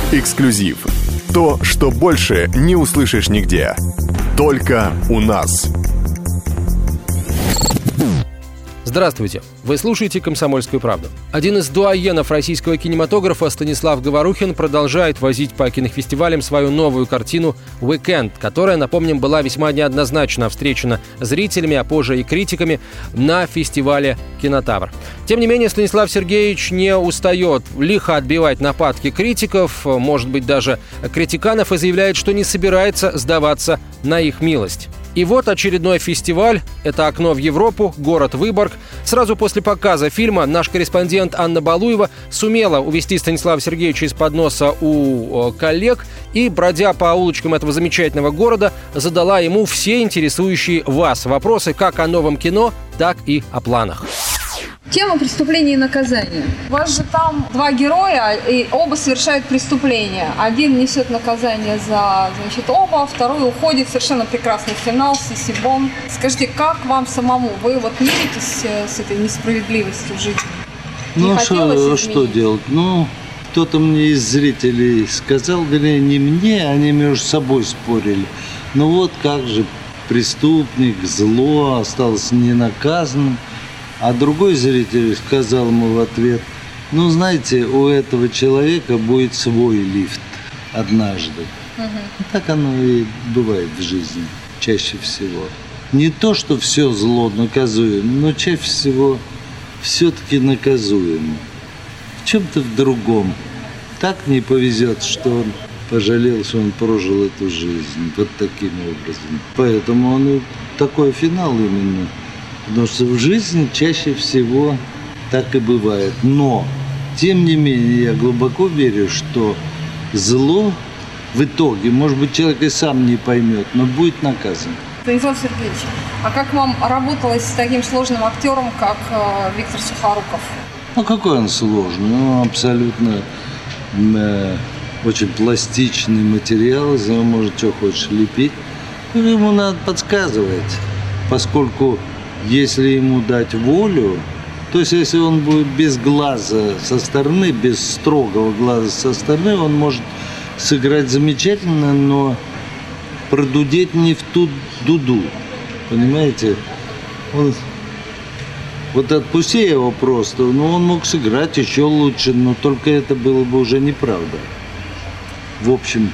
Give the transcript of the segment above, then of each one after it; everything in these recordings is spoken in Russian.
Эксклюзив. То, что больше не услышишь нигде. Только у нас. Здравствуйте! Вы слушаете «Комсомольскую правду». Один из дуаенов российского кинематографа Станислав Говорухин продолжает возить по кинофестивалям свою новую картину «Уикенд», которая, напомним, была весьма неоднозначно встречена зрителями, а позже и критиками на фестивале «Кинотавр». Тем не менее, Станислав Сергеевич не устает лихо отбивать нападки критиков, может быть, даже критиканов, и заявляет, что не собирается сдаваться на их милость. И вот очередной фестиваль – это «Окно в Европу», город Выборг. Сразу после показа фильма наш корреспондент Анна Балуева сумела увести Станислава Сергеевича из-под носа у коллег и, бродя по улочкам этого замечательного города, задала ему все интересующие вас вопросы как о новом кино, так и о планах. Тема преступления и наказания. У вас же там два героя, и оба совершают преступление. Один несет наказание за, оба, второй уходит. Совершенно прекрасный финал, сисибон. Скажите, как вам самому? Вы вот миритесь с этой несправедливостью в жизни? Ну, что делать? Ну, кто-то мне из зрителей сказал, вернее, не мне, они между собой спорили. Ну вот как же преступник, зло осталось ненаказанным. А другой зритель сказал ему в ответ: ну, знаете, у этого человека будет свой лифт однажды. Так оно и бывает в жизни, чаще всего. Не то, что все зло наказуемо, но чаще всего все-таки наказуемо. В чем-то в другом. Так не повезет, что он пожалел, что он прожил эту жизнь вот таким образом. Поэтому он и такой финал именно. Потому что в жизни чаще всего так и бывает. Но, тем не менее, я глубоко верю, что зло в итоге, может быть, человек и сам не поймет, но будет наказан. Станислав Сергеевич, а как вам работалось с таким сложным актером, как Виктор Сухоруков? Ну, какой он сложный? Ну, абсолютно очень пластичный материал, из него может что хочешь лепить. Ему надо подсказывать, поскольку если ему дать волю, то есть если он будет без глаза со стороны, без строгого глаза со стороны, он может сыграть замечательно, но продудеть не в ту дуду. Понимаете? Вот отпусти его просто, он мог сыграть еще лучше, но только это было бы уже неправда. В общем,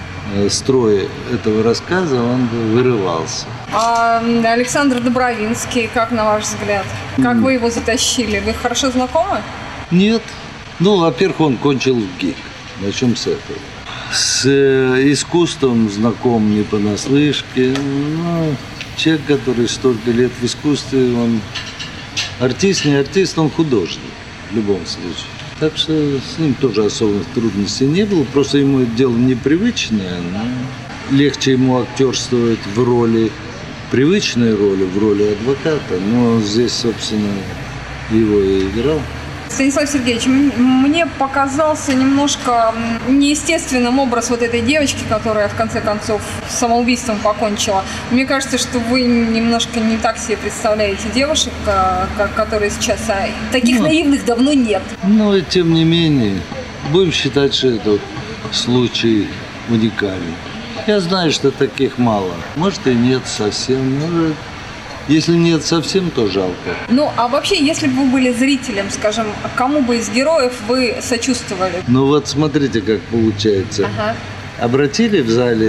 строй этого рассказа он бы вырывался. А Александр Добровинский, как на ваш взгляд? Как вы его затащили? Вы хорошо знакомы? Нет. Ну, во-первых, он кончил в ГИК. Начнем с этого. С искусством знаком не понаслышке. Ну, человек, который столько лет в искусстве, он артист, не артист, он художник в любом случае. Так что с ним тоже особых трудностей не было. Просто ему это дело непривычное. Но легче ему актерствовать в роли, привычной роли, в роли адвоката. Но он здесь, собственно, его и играл. Станислав Сергеевич, мне показался немножко неестественным образ вот этой девочки, которая в конце концов самоубийством покончила. Мне кажется, что вы немножко не так себе представляете девушек, которые сейчас... Таких наивных давно нет. Но и тем не менее, будем считать, что этот случай уникальный. Я знаю, что таких мало. Может, и нет совсем. Может, если нет совсем, то жалко. Ну, а вообще, если бы вы были зрителем, скажем, кому бы из героев вы сочувствовали? Ну вот смотрите, как получается. Ага. Обратили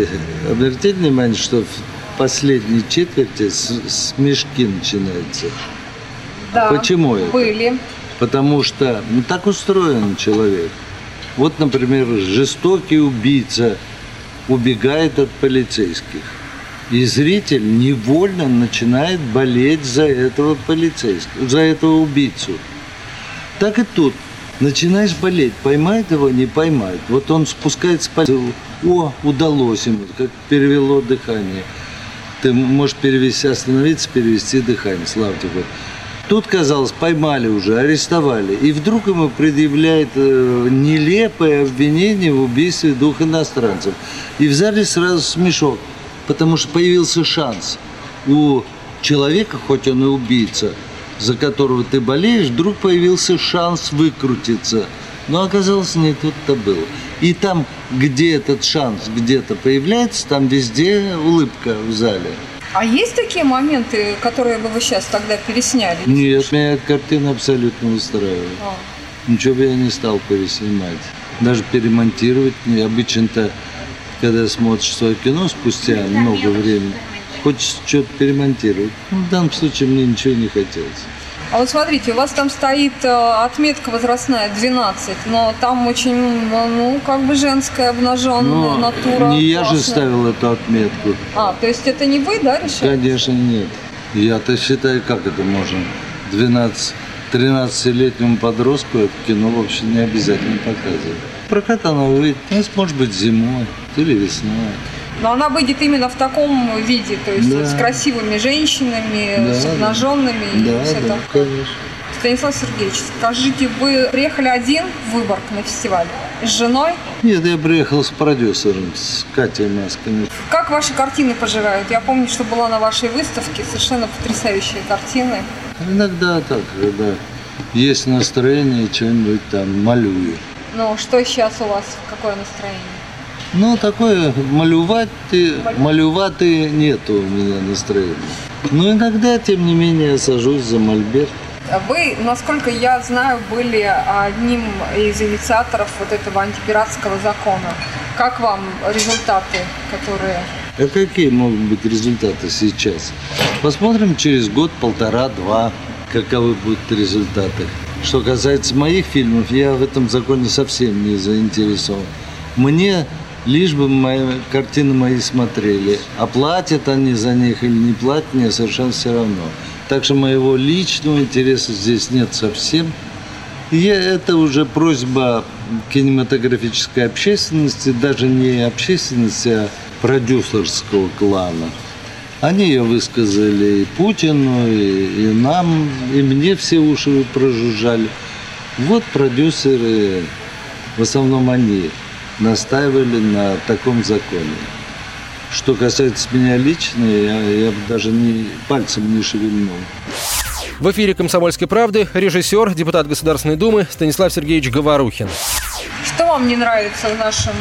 внимание, что в последней четверти смешки начинаются? Да, почему это? Были. Потому что так устроен человек. Вот, например, жестокий убийца убегает от полицейских. И зритель невольно начинает болеть за этого полицейского, за этого убийцу. Так и тут. Начинаешь болеть, поймает его, не поймает. Вот он спускается по... О, удалось ему, как перевело дыхание. Ты можешь остановиться, перевести дыхание, слава тебе. Тут, казалось, поймали уже, арестовали. И вдруг ему предъявляет нелепое обвинение в убийстве 2 иностранцев. И в зале сразу смешок. Потому что появился шанс у человека, хоть он и убийца, за которого ты болеешь, вдруг появился шанс выкрутиться Но оказалось, не тут-то было. И там, где этот шанс где-то появляется, там везде улыбка в зале. А есть такие моменты, которые бы вы сейчас тогда пересняли? Нет, меня эта картина абсолютно устраивает. Ничего бы я не стал переснимать. Даже перемонтировать. Обычно-то, когда смотришь свое кино спустя много времени, хочешь что-то перемонтировать. В данном случае мне ничего не хотелось. А вот смотрите, у вас там стоит отметка возрастная 12, но там очень, женская обнаженная натура. Не я же ставил эту отметку. То есть это не вы, да, решили? Конечно, нет. Я-то считаю, как это можно. 13-летнему подростку это кино вообще не обязательно показывать. Прокат оно выйдет, может быть, зимой или весной. Но она выйдет именно в таком виде, то есть с красивыми женщинами, с обнаженными. Да, конечно. Станислав Сергеевич, скажите, вы приехали один в Выборг на фестиваль? С женой? Нет, я приехал с продюсером, с Катей Маскиной. Как ваши картины пожирают? Я помню, что была на вашей выставке совершенно потрясающие картины. Иногда так, когда есть настроение, что-нибудь там малюю. Ну, что сейчас у вас, какое настроение? Такое малюватые нету у меня настроения. Но иногда, тем не менее, сажусь за мольберт. Вы, насколько я знаю, были одним из инициаторов вот этого антипиратского закона. Как вам результаты, которые... А какие могут быть результаты сейчас? Посмотрим через год, полтора, два, каковы будут результаты. Что касается моих фильмов, я в этом законе совсем не заинтересован. Мне лишь бы картины мои смотрели. А платят они за них или не платят, мне совершенно все равно. Так что моего личного интереса здесь нет совсем. Это уже просьба кинематографической общественности, даже не общественности, а продюсерского клана. Они ее высказали и Путину, и нам, и мне все уши прожужжали. Вот продюсеры, в основном они, настаивали на таком законе. Что касается меня лично, я даже пальцем не шевельнул. В эфире «Комсомольской правды» режиссер, депутат Государственной Думы Станислав Сергеевич Говорухин. Что вам не нравится в нашем,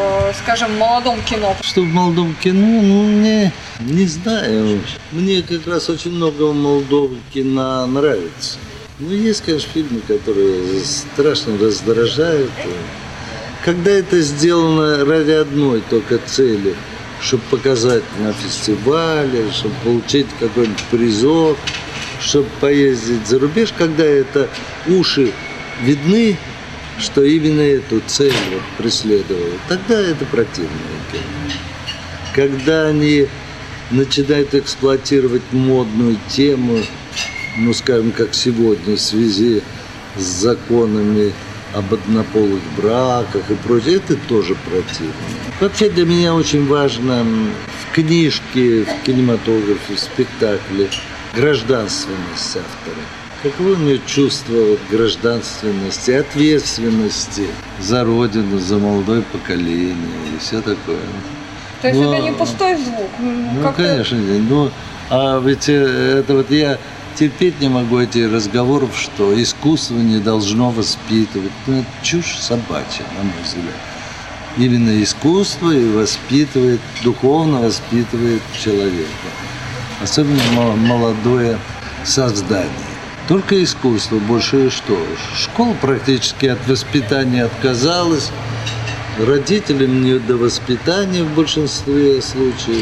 молодом кино? Что в молодом кино? Не знаю. Мне как раз очень много молодого кино нравится. Есть, конечно, фильмы, которые страшно раздражают. Когда это сделано ради одной только цели, чтобы показать на фестивале, чтобы получить какой-нибудь призок, чтобы поездить за рубеж, когда это уши видны, что именно эту цель преследовали, тогда это противное кино. Когда они начинают эксплуатировать модную тему, скажем, как сегодня в связи с законами об однополых браках и прочее, это тоже противно. Вообще для меня очень важно в книжке, в кинематографе, в спектакле гражданственность автора. Каково у него чувство гражданственности, ответственности за родину, за молодое поколение и все такое. То есть это не пустой звук? Конечно, нет. А ведь это я терпеть не могу эти разговоры, что искусство не должно воспитывать. Это чушь собачья, на мой взгляд. Именно искусство и воспитывает, духовно воспитывает человека. Особенно молодое создание. Только искусство, больше что? Школа практически от воспитания отказалась. Родителям не до воспитания в большинстве случаев.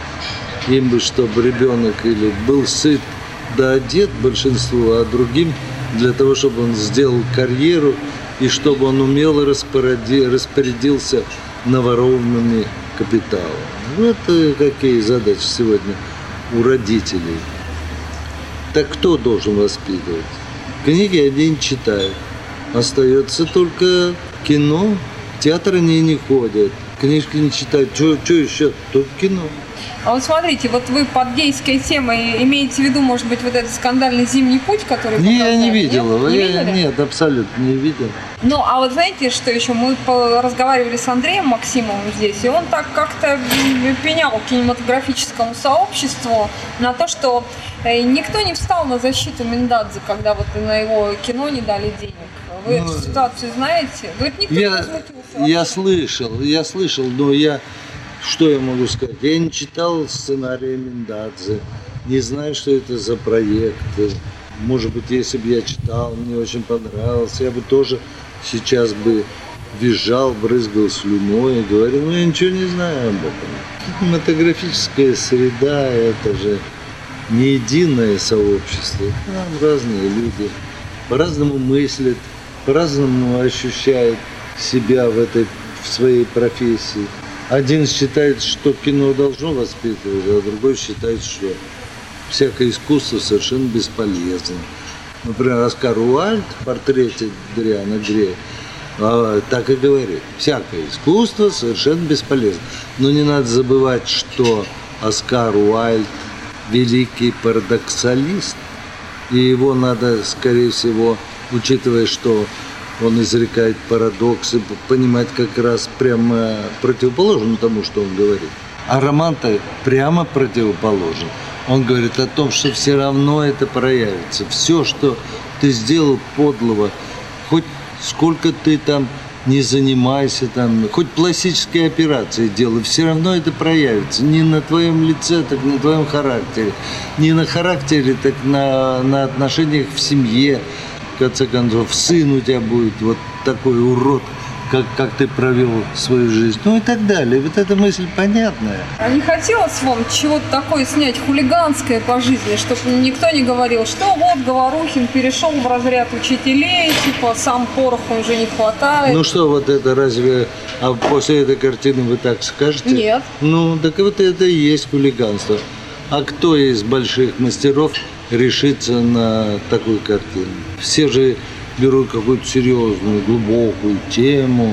Им бы, чтобы ребенок или был сыт да одет большинству, а другим для того, чтобы он сделал карьеру и чтобы он умело распорядился наворованными капиталом. Вот какие задачи сегодня у родителей. Так кто должен воспитывать? Книги они не читают. Остается только кино. В театр они не ходят. Книжки не читают. Что еще? Только кино. А вот смотрите, вы под гейской темой имеете в виду, может быть, вот этот скандальный «Зимний путь», который показали? Я не видел. Нет? Нет, абсолютно не видел. А вот знаете, что еще? Мы разговаривали с Андреем Максимовым здесь, и он так как-то пенял кинематографическому сообществу на то, что никто не встал на защиту Миндадзе, когда на его кино не дали денег. Вы эту ситуацию знаете? Говорит, никто не возмутился. Я слышал, но что я могу сказать? Я не читал сценария Миндадзе, не знаю, что это за проект. Может быть, если бы я читал, мне очень понравился, я бы тоже сейчас бы визжал, брызгал слюной и говорил, я ничего не знаю об этом. Кинематографическая среда – это же не единое сообщество. Там разные люди по-разному мыслят, по-разному ощущают себя в своей профессии. Один считает, что кино должно воспитывать, а другой считает, что всякое искусство совершенно бесполезно. Например, Оскар Уайльд в портрете Дориана Грея так и говорит. Всякое искусство совершенно бесполезно. Но не надо забывать, что Оскар Уайльд великий парадоксалист. И его надо, скорее всего, учитывая, что он изрекает парадоксы, понимать как раз прямо противоположно тому, что он говорит. А роман-то прямо противоположен. Он говорит о том, что все равно это проявится. Все, что ты сделал подлого, хоть сколько ты там не занимайся, хоть пластические операции делай, все равно это проявится. Не на твоем лице, так на твоем характере. Не на характере, так на отношениях в семье. В конце концов, сын у тебя будет вот такой урод, как ты провел свою жизнь, и так далее. Вот эта мысль понятная. А не хотелось вам чего-то такое снять хулиганское по жизни, чтобы никто не говорил, что вот Говорухин перешел в разряд учителей, сам пороху уже не хватает. Ну что, вот это разве... А после этой картины вы так скажете? Нет. Так вот это и есть хулиганство. А кто из больших мастеров решится на такую картину? Все же берут какую-то серьезную, глубокую тему,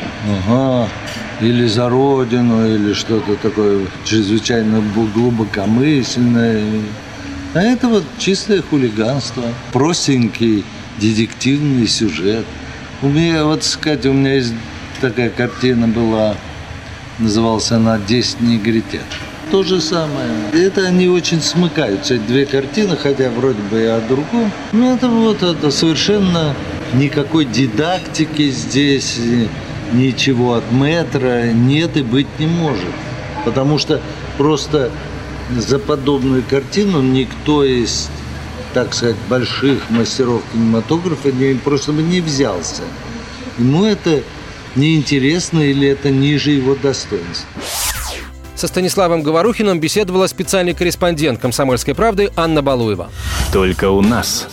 или за Родину, или что-то такое чрезвычайно глубокомысленное. А это вот чистое хулиганство, простенький детективный сюжет. У меня есть такая картина была, называлась она «10 негритят». То же самое. Это они очень смыкаются, эти две картины, хотя вроде бы и о другом. Это совершенно никакой дидактики здесь, ничего от мэтра нет и быть не может. Потому что просто за подобную картину никто из, так сказать, больших мастеров кинематографа просто бы не взялся. Ему это неинтересно или это ниже его достоинства. Со Станиславом Говорухиным беседовала специальный корреспондент «Комсомольской правды» Анна Балуева. Только у нас.